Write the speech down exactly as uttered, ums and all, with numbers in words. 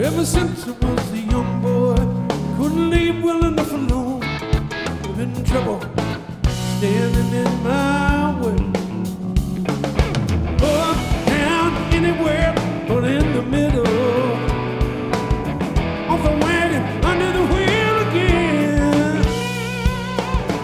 Ever since I was a young boy, couldn't leave well enough alone. I'm in trouble, standing in my way. Up, down, anywhere, but in the middle.